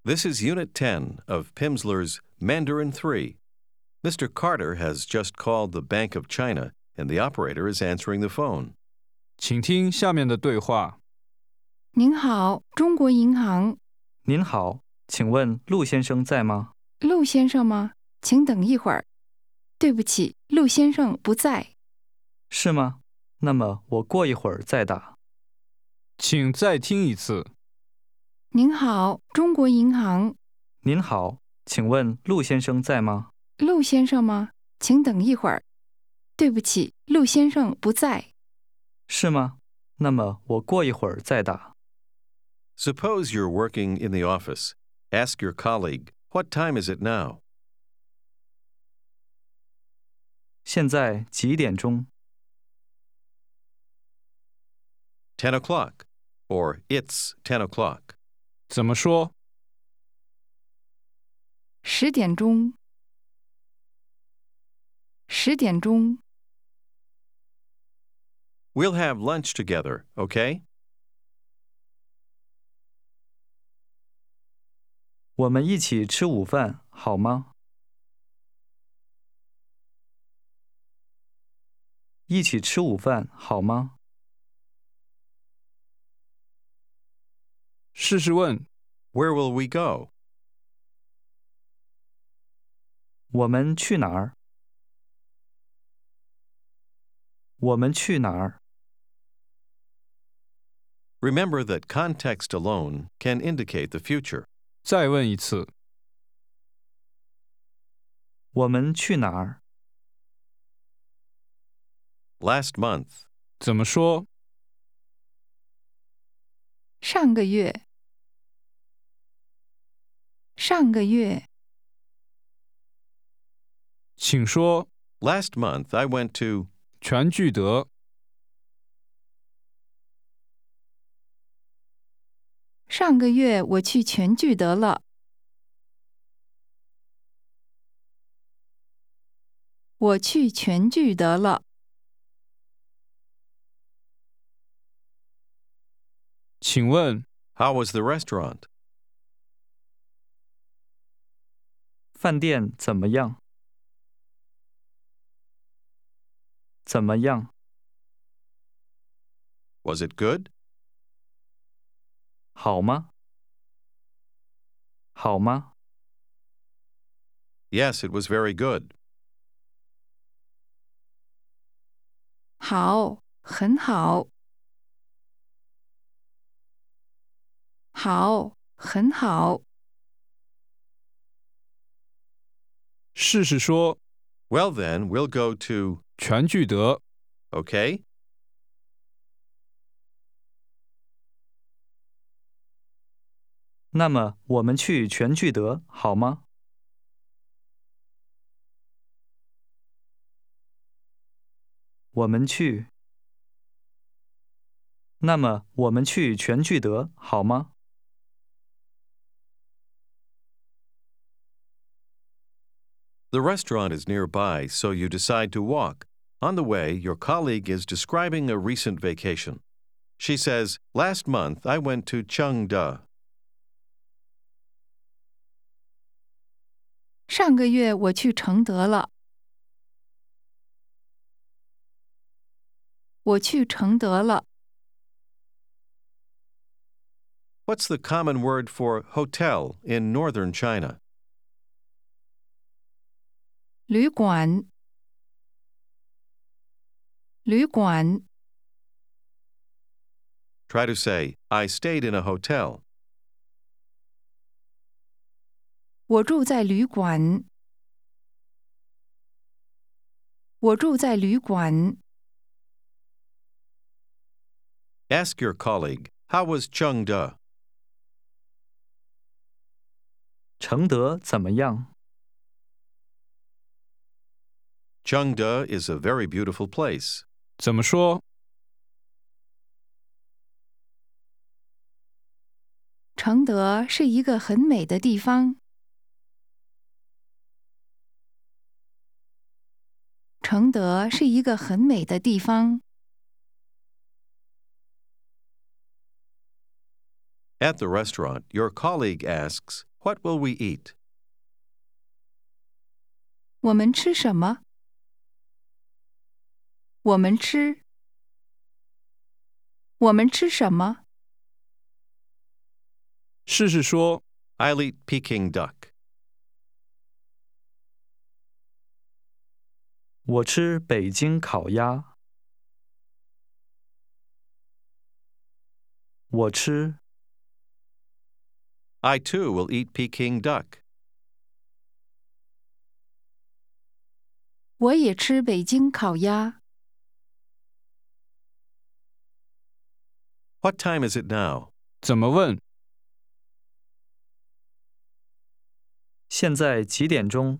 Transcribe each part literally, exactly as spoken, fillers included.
This is Unit ten of Pimsleur's Mandarin three. Mister Carter has just called the Bank of China, and the operator is answering the phone. 请听下面的对话。 您好，中国银行， 您好，请问陆先生在吗？ 陆先生吗？请等一会儿。对不起，陆先生不在。 是吗？那么我过一会儿再打。 请再听一次。 您好，中国银行， 您好，请问陆先生在吗？ 陆先生吗？请等一会儿。对不起，陆先生不在。 是吗？那么我过一会儿再打。 Suppose you're working in the office. Ask your colleague, what time is it now? 现在几点钟？ ten o'clock, or it's ten o'clock. 怎么说？ 十点钟，十点钟。 We'll have lunch together, okay? 我们一起吃午饭，好吗？一起吃午饭，好吗？ 试试问， Where will we go? 我们去哪儿？我们去哪儿？ Remember that context alone can indicate the future. 再问一次。 我们去哪儿？ Last month, 怎么说？ 上个月，上个月。 请说。 last month I went to. 全聚德。 上个月我去全聚德了。我去全聚德了。 请问， How was the restaurant? 饭店怎么样？怎么样？ Was it good? 好吗？好吗？ Yes, it was very good. 好，很好。好，很好。 试试说， Well then, we'll go to. 全聚德。 Okay? 那么我们去全聚德，好吗？我们去。那么我们去全聚德，好吗？ The restaurant is nearby, so you decide to walk. On the way, your colleague is describing a recent vacation. She says, Last month I went to Chengde. 上个月我去承德了。我去承德了。 What's the common word for hotel in northern China? 旅馆，旅馆。 Try to say, I stayed in a hotel. 我住在旅馆。我住在旅馆。 Ask your colleague, how was Chengde? 承德怎么样？ Chengde is a very beautiful place. 怎么说？ 承德是一个很美的地方。承德是一个很美的地方。 At the restaurant, your colleague asks, What will we eat? 我们吃什么？我们吃。我们吃什么？ 试试说， I'll eat Peking duck. 我吃北京烤鸭。我吃。 I too will eat Peking duck. 我也吃北京烤鸭。 What time is it now? 怎么问？ 现在几点钟？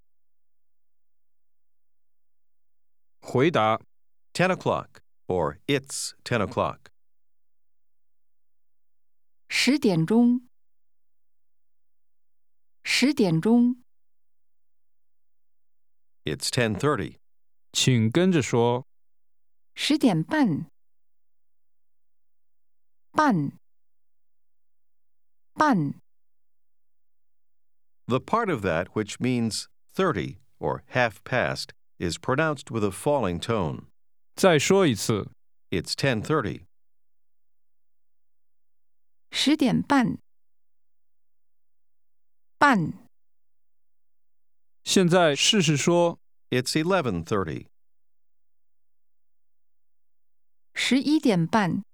回答， Ten o'clock, or it's ten o'clock. 十点钟。十点钟。 It's ten thirty. 请跟着说， 十点半。半。半。 The part of that which means thirty, or half past, is pronounced with a falling tone. 再说一次， It's ten thirty. 十点半。半。 现在试试说， It's eleven thirty. 十一点半。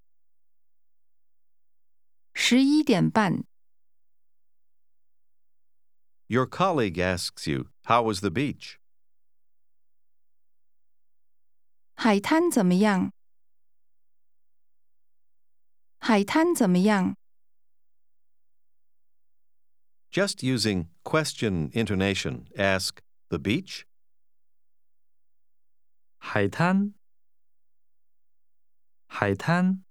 十一点半。 Your colleague asks you, how was the beach? 海滩怎么样？海滩怎么样？ Just using question intonation, ask, the beach? 海滩。海滩。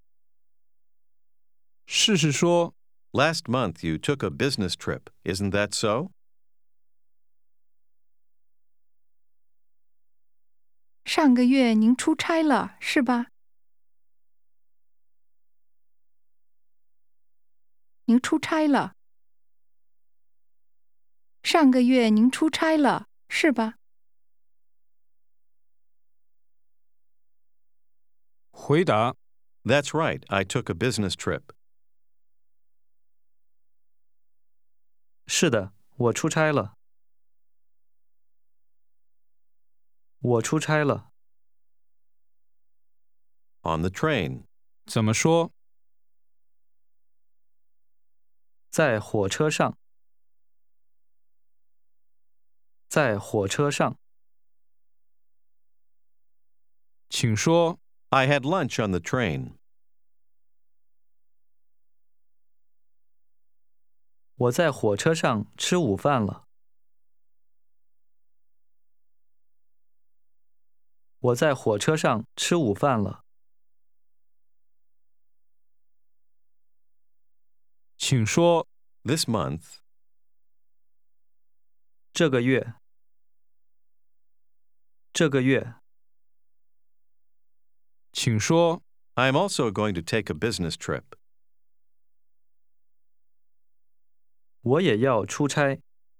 试试说， Last month you took a business trip, isn't that so? 上个月您出差了，是吧？您出差了。上个月您出差了，是吧？ 回答， That's right, I took a business trip. 是的，我出差了。我出差了。 On the train. 怎么说？ 在火车上。在火车上。 请说， I had lunch on the train. 我在火车上吃午饭了。我在火车上吃午饭了。 请说， This month. 这个月。这个月。 请说， I'm also going to take a business trip. 我也要出差。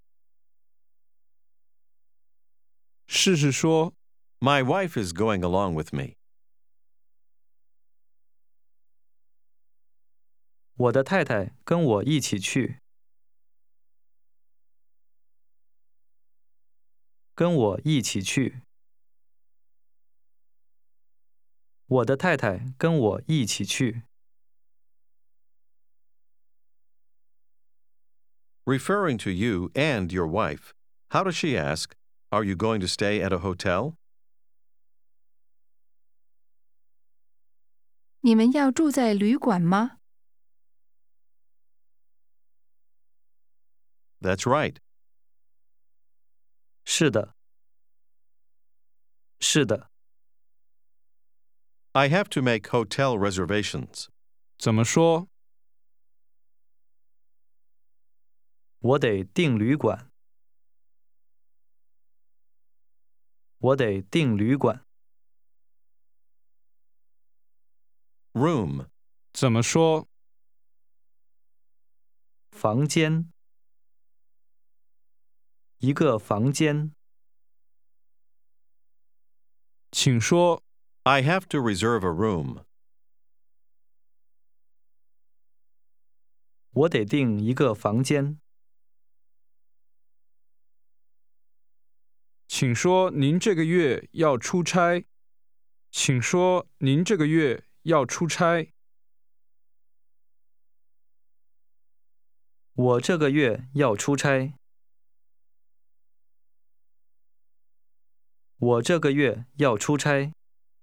试试说， My wife is going along with me. 我的太太跟我一起去。跟我一起去。我的太太跟我一起去。 Referring to you and your wife, how does she ask, are you going to stay at a hotel? 你们要住在旅馆吗？ That's right. 是的。是的。 I have to make hotel reservations. 怎么说？ 我得订旅馆。我得订旅馆。 Room. 怎么说？ 房间，一个房间。 请说 I have to reserve a room. 我得订一个房间。 请说您这个月要出差。请说您这个月要出差。 我这个月要出差。我这个月要出差。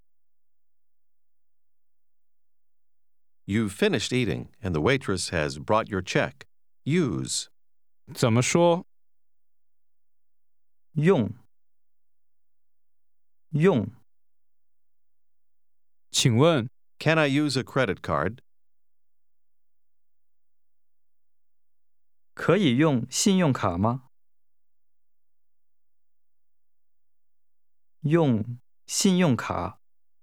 You've finished eating, and the waitress has brought your check. Use. 怎么说？ 用，用。 请问 Can I use a credit card? 可以用信用卡吗？用信用卡。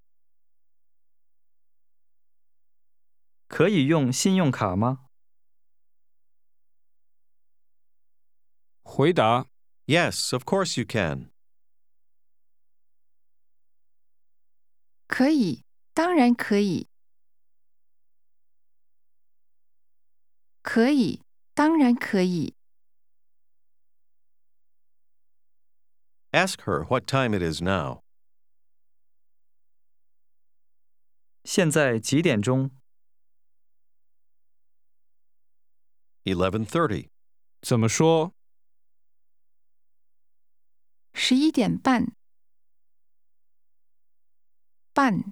可以用信用卡吗？ 回答 Yes, of course you can. 可以，当然可以。可以，当然可以。 Ask her what time it is now. 现在几点钟？ eleven thirty. 怎么说？ 十一点半。半。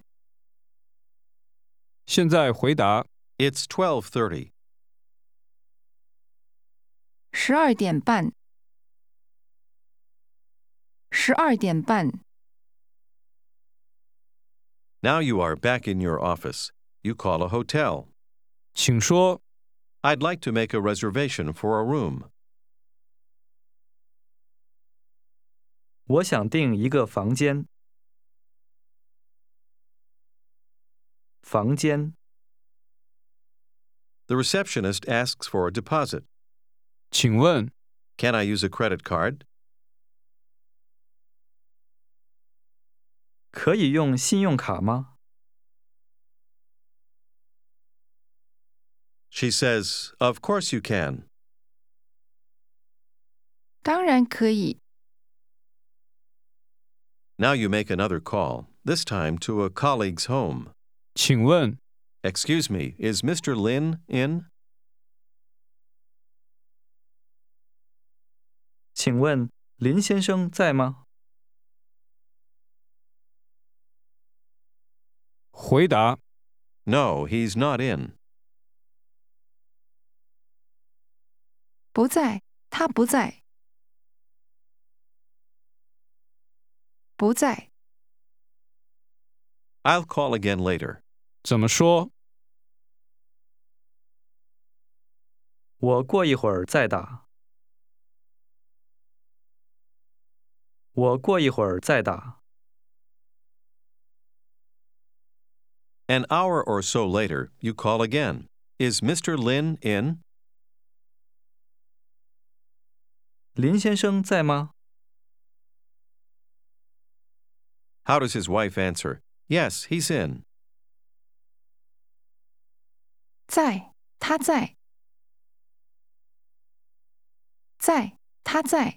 现在回答 It's twelve thirty. 十二点半。十二点半。 Now you are back in your office. You call a hotel. 请说 I'd like to make a reservation for a room. 我想订一个房间。房间。 The receptionist asks for a deposit. 请问 Can I use a credit card? 可以用信用卡吗？ She says, Of course you can. 当然可以。 Now you make another call, this time to a colleague's home. 请问 Excuse me, is Mister Lin in? 请问林先生在吗？ 回答 No, he's not in. 不在，他不在。不在。 I'll call again later. 怎么说？ 我过一会儿再打。我过一会儿再打。 An hour or so later, you call again. Is Mister Lin in? 林先生在吗？ How does his wife answer? Yes, he's in. 在，他在。在，他在。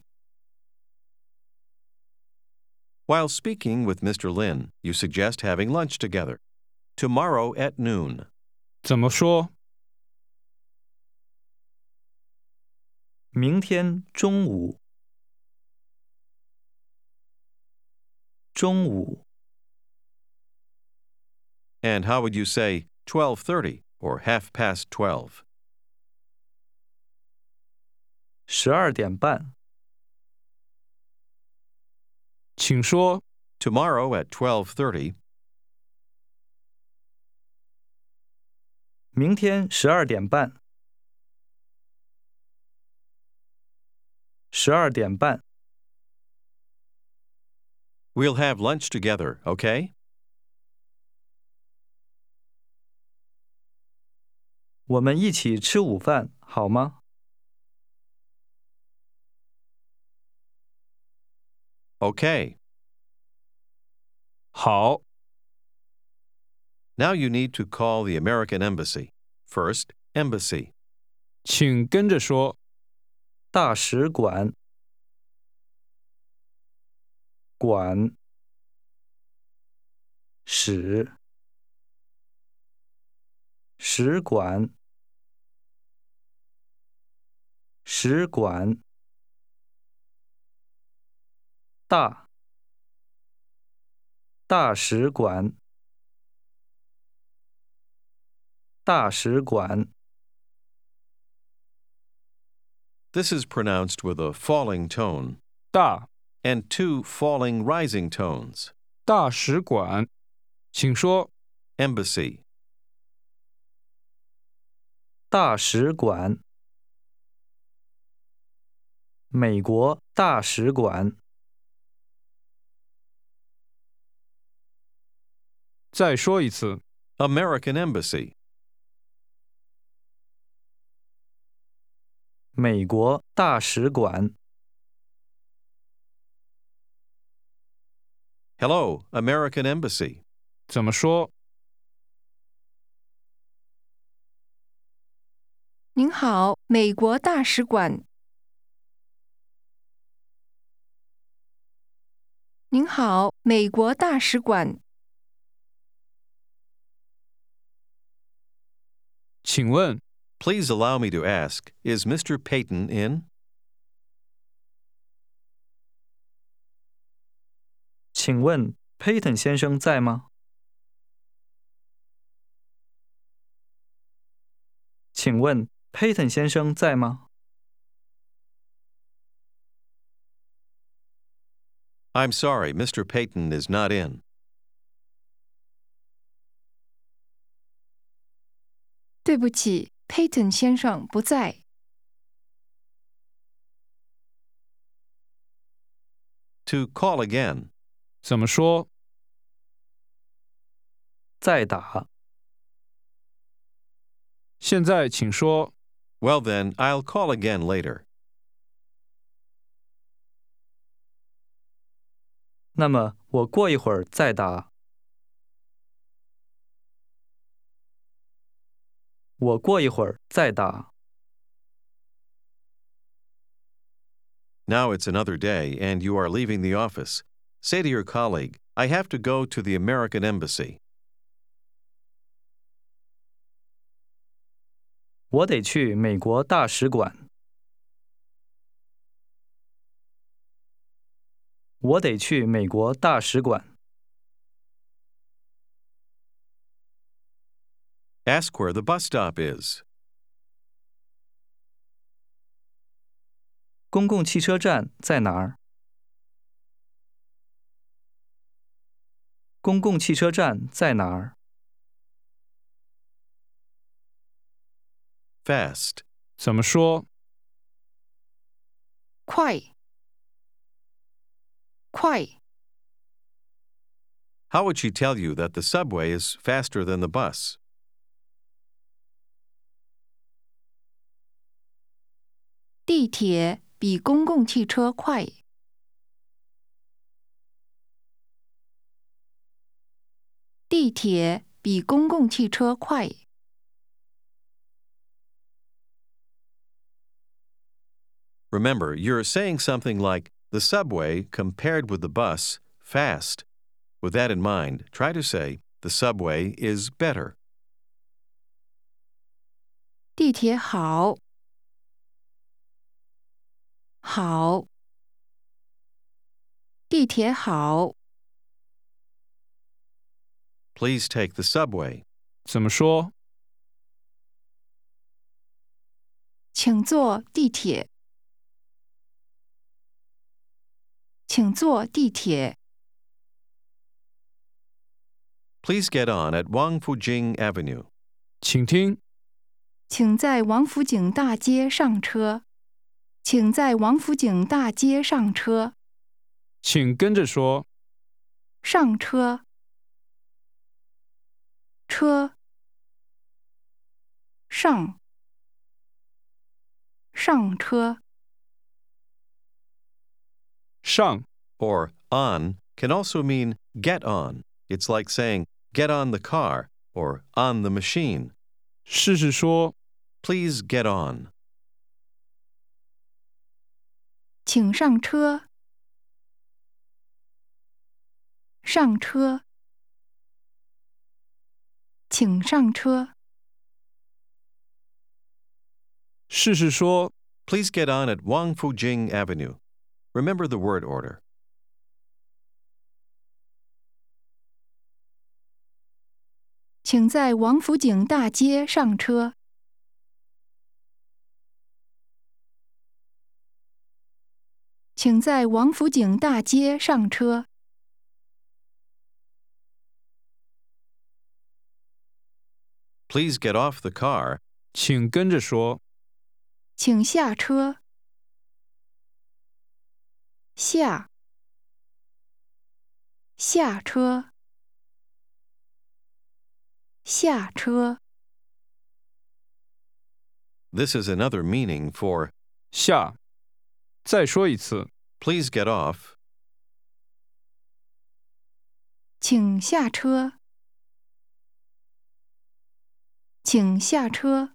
While speaking with Mister Lin, you suggest having lunch together. Tomorrow at noon. 怎么说？ 明天中午。中午。 And how would you say twelve thirty or half past twelve? 十二点半。 请说 Tomorrow at twelve thirty. 明天十二点半。十二点半。 We'll have lunch together, okay? 我们一起吃午饭好吗？ Okay. 好， Now you need to call the American Embassy. First, Embassy. 请跟着说。 大使馆，馆，使，使馆，使馆，大，大使馆，大使馆。 This is pronounced with a falling tone 大 and two falling rising tones. 大使馆，请说。 Embassy. 大使馆，美国大使馆， 再说一次。 American Embassy. 美国大使馆。 Hello, American Embassy. 怎么说？ 您好，美国大使馆。您好，美国大使馆。 请问， Please allow me to ask, is Mister Peyton in? 请问 Peyton 先生在吗？请问 Peyton 先生在吗？ I'm sorry, Mister Peyton is not in. 对不起，Peyton 先生不在。 To call again. 怎么说？ 再打。 现在请说。 Well then, I'll call again later. 那么我过一会儿再打。我过一会儿再打。 Now it's another day, and you are leaving the office. Say to your colleague, I have to go to the American Embassy. 我得去美国大使馆。我得去美国大使馆。 Ask where the bus stop is. 公共汽车站在哪儿？公共汽车站在哪儿？ Fast. 怎么说？ 快，快， How would she tell you that the subway is faster than the bus? 地铁比公共汽车快。地铁比公共汽车快。 Remember, you're saying something like, the subway compared with the bus, fast. With that in mind, try to say, the subway is better. 地铁好，好，地铁好。 Please take the subway. 怎么说？ 请坐地铁。请坐地铁。 Please get on at Wang Fujing Avenue. 请听。 请在王府井大街上车。请在王府井大街上车。 请跟着说。 上车。车。上。上车。 上。 or on can also mean get on. It's like saying get on the car or on the machine. 试试说， Please get on. 请上车，上车，请上车， 试试说， Please get on at Wangfujing Avenue. Remember the word order. 请在王府井大街上车。请在王府井大街上车。 Please get off the car. 请跟着说， 请下车。下，下车，下车。 This is another meaning for 下。再说一次， please get off. 请下车。请下车。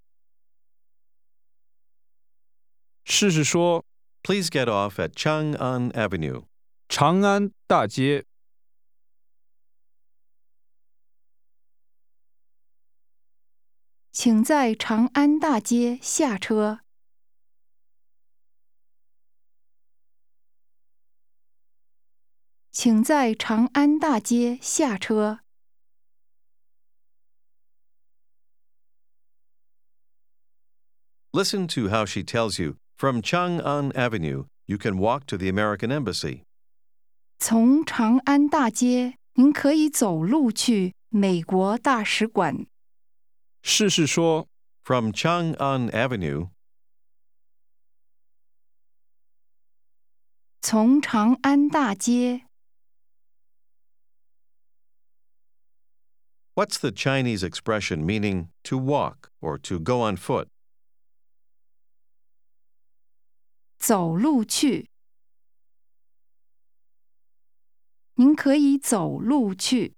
试试说， Please get off at Chang'an Avenue. 长安大街。 请在长安大街下车。请在长安大街下车。 Listen to how she tells you from Chang'an Avenue you can walk to the American Embassy. 从长安大街，您可以走路去美国大使馆。 试试说， From Chang'an Avenue, 从长安大街， what's the Chinese expression meaning to walk or to go on foot? 走路去。您可以走路去。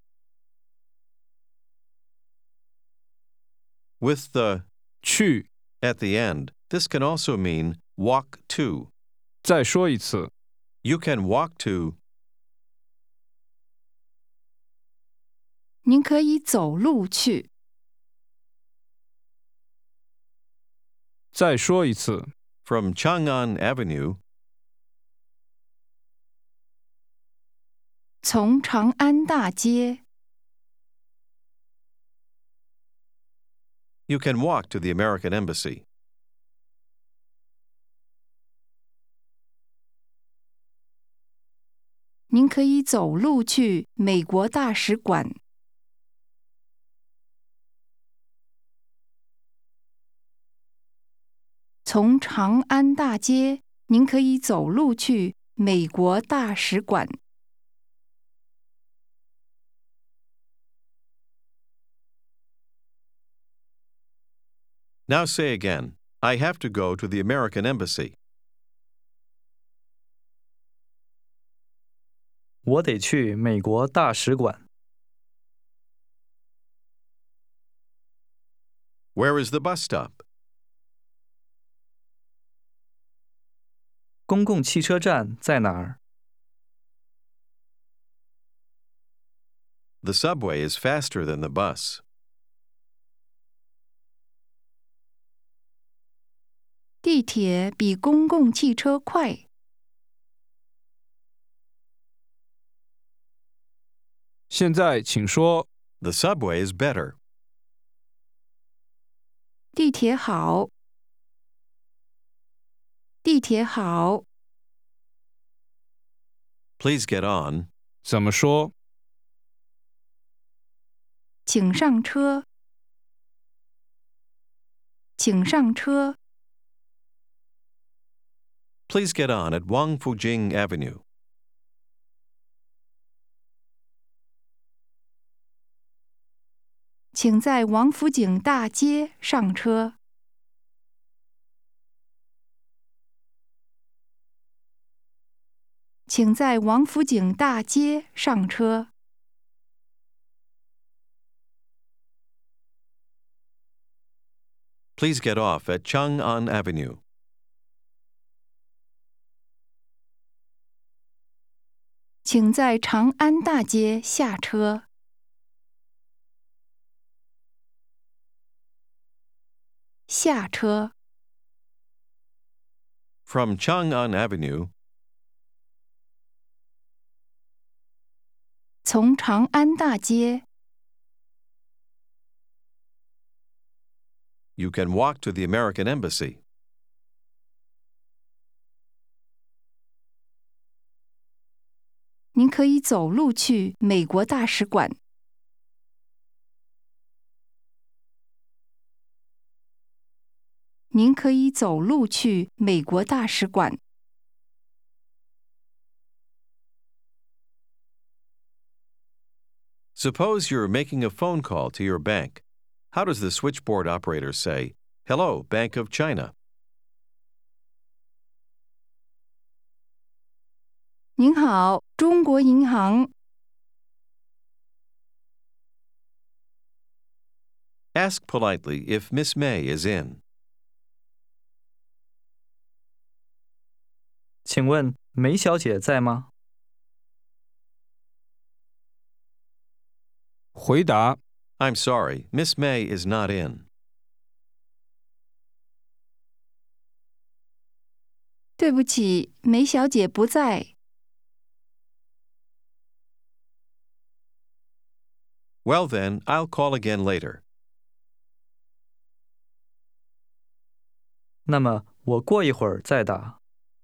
With the 去。 at the end, this can also mean walk to. 再说一次， You can walk to 您可以走路去。 再说一次， from Chang'an Avenue, 从长安大街， you can walk to the American Embassy. 您可以走路去美国大使馆。从长安大街，您可以走路去美国大使馆。 Now say again, I have to go to the American Embassy. 我得去美国大使馆。 Where is the bus stop? 公共汽车站在哪儿？ The subway is faster than the bus. 地铁比公共汽车快。 现在请说， The subway is better. 地铁好。地铁好。 Please get on. 怎么说？ 请上车。请上车。 Please get on at Wangfujing Avenue. 请在王府井大街上车。 请在王府井大街上车。 Please get off at Chang'an Avenue. 请在长安大街下车。下车。 From Chang'an Avenue, 从长安大街 you can walk to the American Embassy. 您可以走路去美国大使馆。您可以走路去美国大使馆。 Suppose you're making a phone call to your bank. How does the switchboard operator say, "Hello, Bank of China"? 您好，中国银行。 Ask politely if Miss May is in. 请问梅小姐在吗？ 回答 I'm sorry, Miss May is not in. 对不起，梅小姐不在。 Well then, I'll call again later. 那么我过一会儿再打。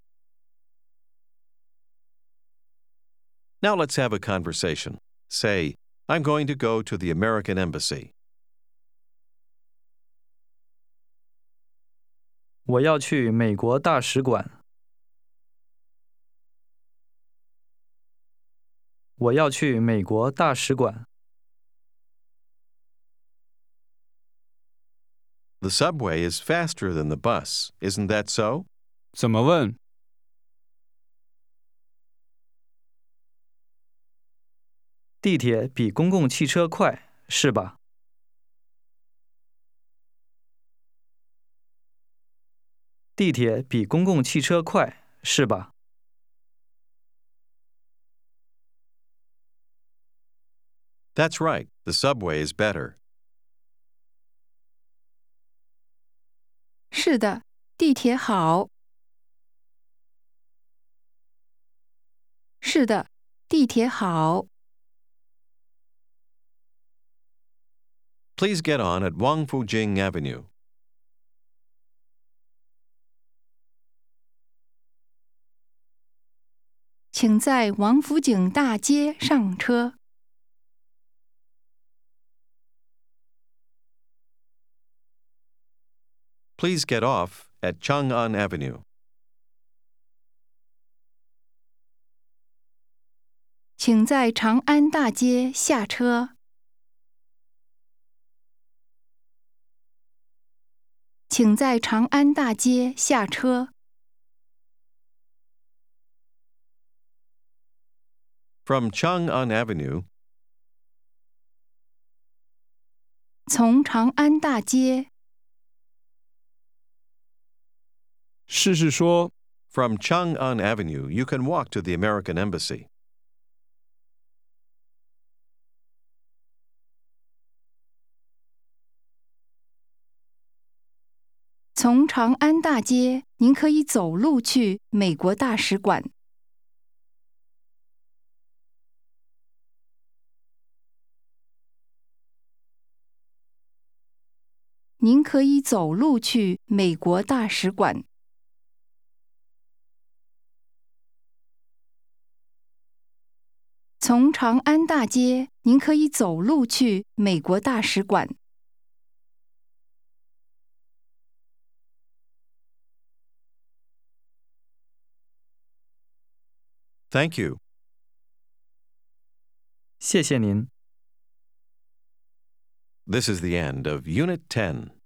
Now let's have a conversation. Say, I'm going to go to the American Embassy. 我要去美国大使馆。我要去美国大使馆。 The subway is faster than the bus, isn't that so? 怎么问？ 地铁比公共汽车快，是吧？地铁比公共汽车快，是吧？ That's right, the subway is better. 是的，地铁好。是的，地铁好。 Please get on at Wangfujing Avenue. 请在王府井大街上车。 Please get off at Chang'an Avenue. 请在长安大街下车。请在长安大街下车。 From Chang'an Avenue, 从长安大街。 试试说 from Chang'an Avenue, you can walk to the American Embassy. 从长安大街，您可以走路去美国大使馆。您可以走路去美国大使馆。从长安大街，您可以走路去美国大使馆。 Thank you. 谢谢您。 This is the end of Unit ten.